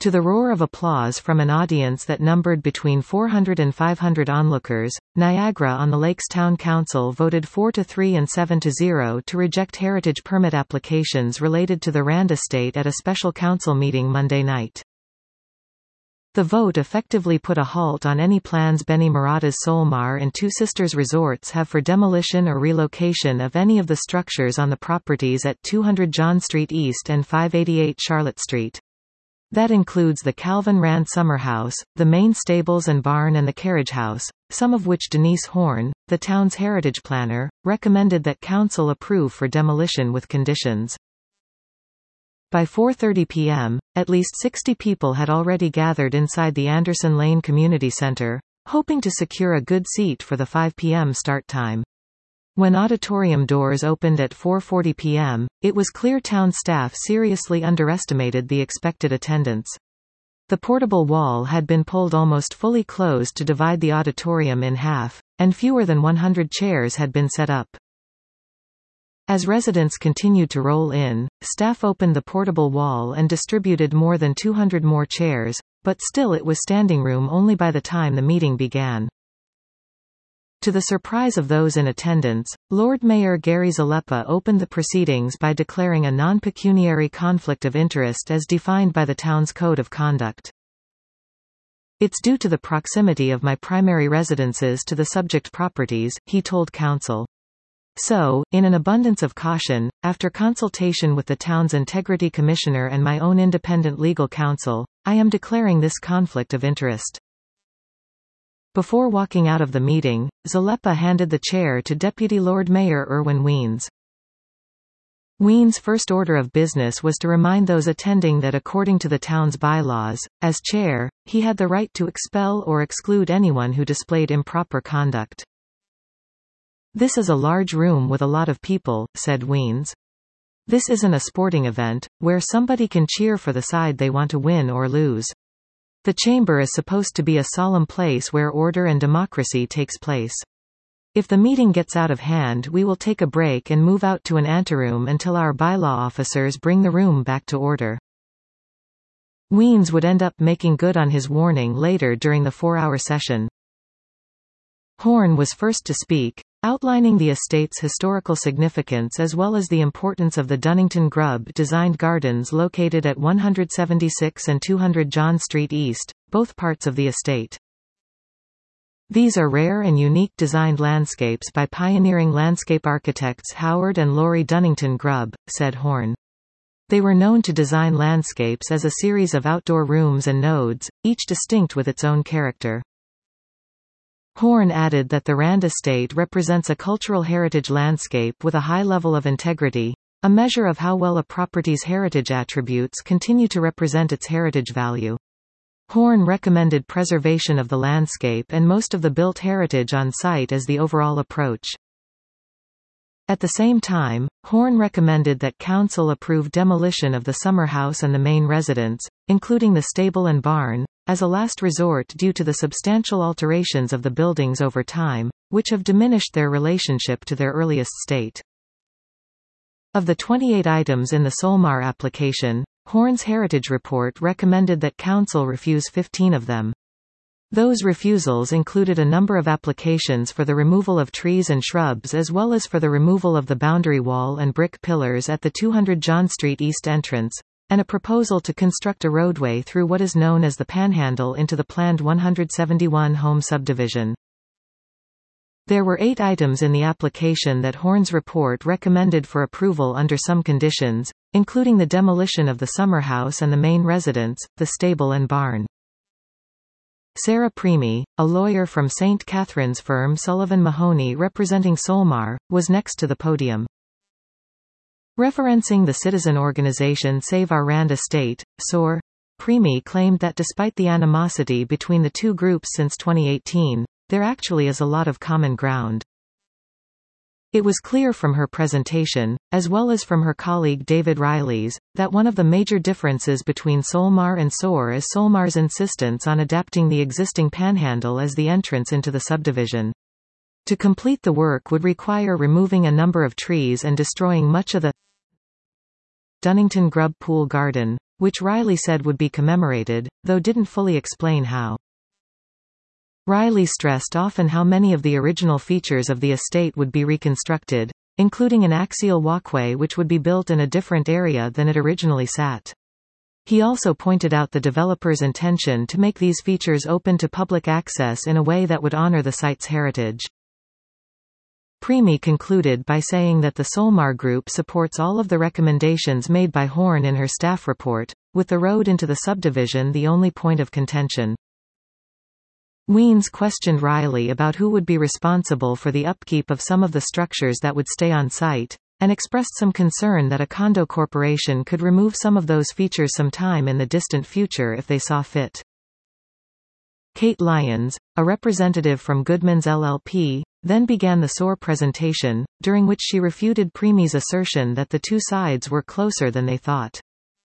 To the roar of applause from an audience that numbered between 400 and 500 onlookers, Niagara-on-the-Lake's Town Council voted 4-3 and 7-0 to reject heritage permit applications related to the Rand estate at a special council meeting Monday night. The vote effectively put a halt on any plans Benny Maratha's Solmar and Two Sisters resorts have for demolition or relocation of any of the structures on the properties at 200 John Street East and 588 Charlotte Street. That includes the Calvin Rand Summer House, the main stables and barn and the carriage house, some of which Denise Horn, the town's heritage planner, recommended that council approve for demolition with conditions. By 4:30 p.m., at least 60 people had already gathered inside the Anderson Lane Community Center, hoping to secure a good seat for the 5 p.m. start time. When auditorium doors opened at 4:40 p.m., it was clear town staff seriously underestimated the expected attendance. The portable wall had been pulled almost fully closed to divide the auditorium in half, and fewer than 100 chairs had been set up. As residents continued to roll in, staff opened the portable wall and distributed more than 200 more chairs, but still it was standing room only by the time the meeting began. To the surprise of those in attendance, Lord Mayor Gary Zalepa opened the proceedings by declaring a non-pecuniary conflict of interest as defined by the town's Code of Conduct. "It's due to the proximity of my primary residences to the subject properties," he told council. "So, in an abundance of caution, after consultation with the town's Integrity Commissioner and my own independent legal counsel, I am declaring this conflict of interest." Before walking out of the meeting, Zalepa handed the chair to Deputy Lord Mayor Irwin Weens. Weens' first order of business was to remind those attending that according to the town's bylaws, as chair, he had the right to expel or exclude anyone who displayed improper conduct. "This is a large room with a lot of people," said Weens. "This isn't a sporting event, where somebody can cheer for the side they want to win or lose. The chamber is supposed to be a solemn place where order and democracy takes place. If the meeting gets out of hand, we will take a break and move out to an anteroom until our bylaw officers bring the room back to order." Weens would end up making good on his warning later during the 4-hour session. Horn was first to speak, outlining the estate's historical significance as well as the importance of the Dunnington Grubb-designed gardens located at 176 and 200 John Street East, both parts of the estate. "These are rare and unique designed landscapes by pioneering landscape architects Howard and Laurie Dunnington Grubb," said Horn. "They were known to design landscapes as a series of outdoor rooms and nodes, each distinct with its own character." Horn added that the Rand estate represents a cultural heritage landscape with a high level of integrity, a measure of how well a property's heritage attributes continue to represent its heritage value. Horn recommended preservation of the landscape and most of the built heritage on site as the overall approach. At the same time, Horn recommended that council approve demolition of the summer house and the main residence, including the stable and barn, as a last resort due to the substantial alterations of the buildings over time, which have diminished their relationship to their earliest state. Of the 28 items in the Solmar application, Horn's Heritage Report recommended that council refuse 15 of them. Those refusals included a number of applications for the removal of trees and shrubs as well as for the removal of the boundary wall and brick pillars at the 200 John Street East entrance, and a proposal to construct a roadway through what is known as the Panhandle into the planned 171 home subdivision. There were 8 items in the application that Horn's report recommended for approval under some conditions, including the demolition of the summer house and the main residence, the stable and barn. Sarah Preemy, a lawyer from St. Catherine's firm Sullivan Mahoney representing Solmar, was next to the podium. Referencing the citizen organization Save Our Rand Estate, SOR, Preemy claimed that despite the animosity between the two groups since 2018, there actually is a lot of common ground. It was clear from her presentation, as well as from her colleague David Riley's, that one of the major differences between Solmar and SOR is Solmar's insistence on adapting the existing panhandle as the entrance into the subdivision. To complete the work would require removing a number of trees and destroying much of the Dunnington Grubb Pool Garden, which Riley said would be commemorated, though didn't fully explain how. Riley stressed often how many of the original features of the estate would be reconstructed, including an axial walkway which would be built in a different area than it originally sat. He also pointed out the developer's intention to make these features open to public access in a way that would honor the site's heritage. Preemy concluded by saying that the Solmar Group supports all of the recommendations made by Horne in her staff report, with the road into the subdivision the only point of contention. Wiens questioned Riley about who would be responsible for the upkeep of some of the structures that would stay on site, and expressed some concern that a condo corporation could remove some of those features sometime in the distant future if they saw fit. Kate Lyons, a representative from Goodmans LLP, then began the SOAR presentation, during which she refuted Preemy's assertion that the two sides were closer than they thought.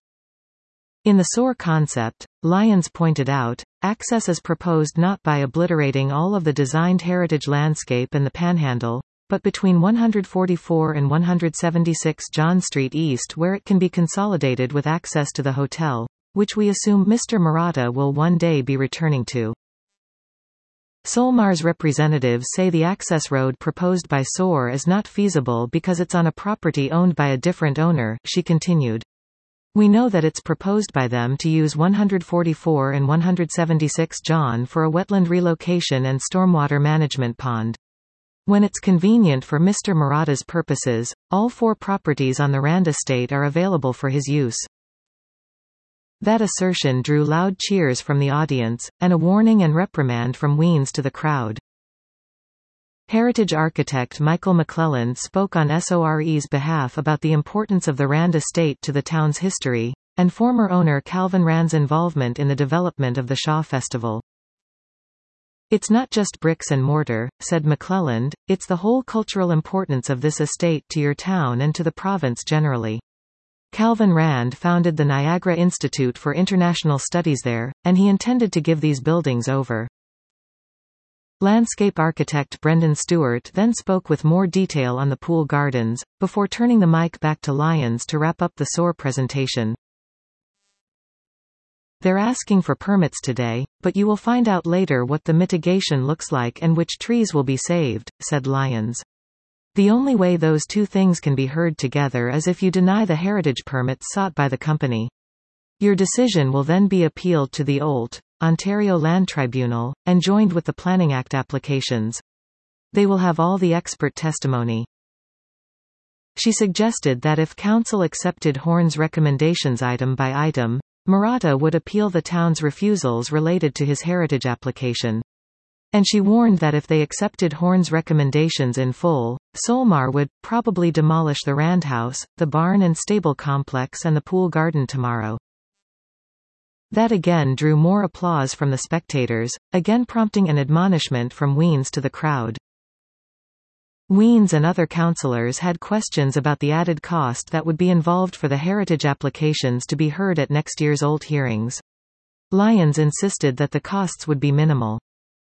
In the SOAR concept, Lyons pointed out, access is proposed not by obliterating all of the designed heritage landscape and the Panhandle, but between 144 and 176 John Street East where it can be consolidated with access to the hotel, which we assume Mr. Murata will one day be returning to. Solmar's representatives say the access road proposed by SOAR is not feasible because it's on a property owned by a different owner, she continued. We know that it's proposed by them to use 144 and 176 John for a wetland relocation and stormwater management pond. When it's convenient for Mr. Murata's purposes, all four properties on the Rand estate are available for his use. That assertion drew loud cheers from the audience, and a warning and reprimand from Wiens to the crowd. Heritage architect Michael McClelland spoke on SORE's behalf about the importance of the Rand estate to the town's history, and former owner Calvin Rand's involvement in the development of the Shaw Festival. It's not just bricks and mortar, said McClelland, it's the whole cultural importance of this estate to your town and to the province generally. Calvin Rand founded the Niagara Institute for International Studies there, and he intended to give these buildings over. Landscape architect Brendan Stewart then spoke with more detail on the pool gardens, before turning the mic back to Lyons to wrap up the SOAR presentation. They're asking for permits today, but you will find out later what the mitigation looks like and which trees will be saved, said Lyons. The only way those two things can be heard together is if you deny the heritage permits sought by the company. Your decision will then be appealed to the OLT, Ontario Land Tribunal, and joined with the Planning Act applications. They will have all the expert testimony. She suggested that if Council accepted Horne's recommendations item by item, Murata would appeal the town's refusals related to his heritage application. And she warned that if they accepted Horne's recommendations in full, Solmar would probably demolish the Rand House, the barn and stable complex and the pool garden tomorrow. That again drew more applause from the spectators, again prompting an admonishment from Wiens to the crowd. Wiens and other councillors had questions about the added cost that would be involved for the heritage applications to be heard at next year's OLT hearings. Lyons insisted that the costs would be minimal.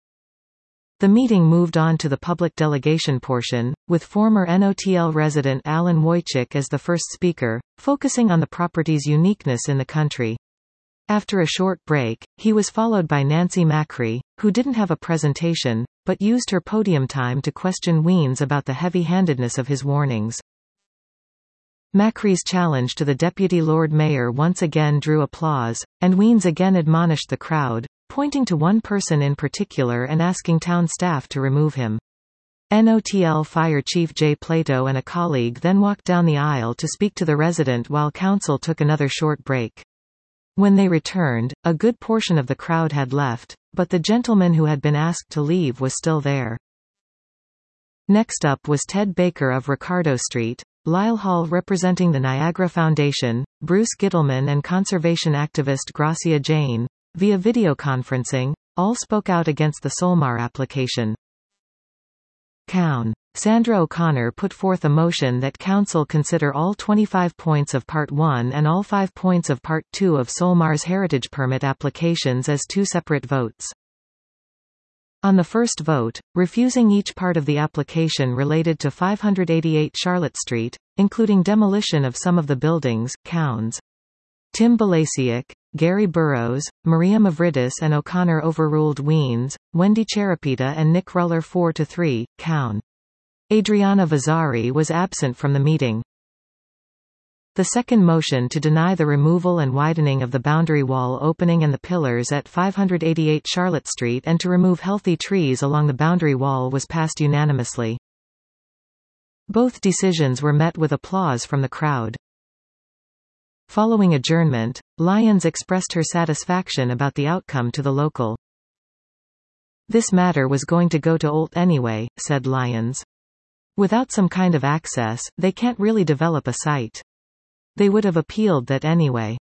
The meeting moved on to the public delegation portion, with former NOTL resident Alan Wojcik as the first speaker, focusing on the property's uniqueness in the country. After a short break, he was followed by Nancy Macri, who didn't have a presentation, but used her podium time to question Wiens about the heavy-handedness of his warnings. Macri's challenge to the Deputy Lord Mayor once again drew applause, and Wiens again admonished the crowd, pointing to one person in particular and asking town staff to remove him. NOTL Fire Chief Jay Plato and a colleague then walked down the aisle to speak to the resident while council took another short break. When they returned, a good portion of the crowd had left, but the gentleman who had been asked to leave was still there. Next up was Ted Baker of Ricardo Street, Lyle Hall representing the Niagara Foundation, Bruce Gittleman and conservation activist Gracia Jane, via videoconferencing, all spoke out against the Solmar application. Coun. Sandra O'Connor put forth a motion that Council consider all 25 points of Part 1 and all 5 points of Part 2 of Solmar's heritage permit applications as two separate votes. On the first vote, refusing each part of the application related to 588 Charlotte Street, including demolition of some of the buildings, Coun's Tim Balasiuk, Gary Burrows, Maria Mavridis and O'Connor overruled Wiens, Wendy Cherapita and Nick Ruller 4-3, Cown. Adriana Vazzari was absent from the meeting. The second motion to deny the removal and widening of the boundary wall opening and the pillars at 588 Charlotte Street and to remove healthy trees along the boundary wall was passed unanimously. Both decisions were met with applause from the crowd. Following adjournment, Lyons expressed her satisfaction about the outcome to the local. "This matter was going to go to Olt anyway," said Lyons. "Without some kind of access, they can't really develop a site. They would have appealed that anyway.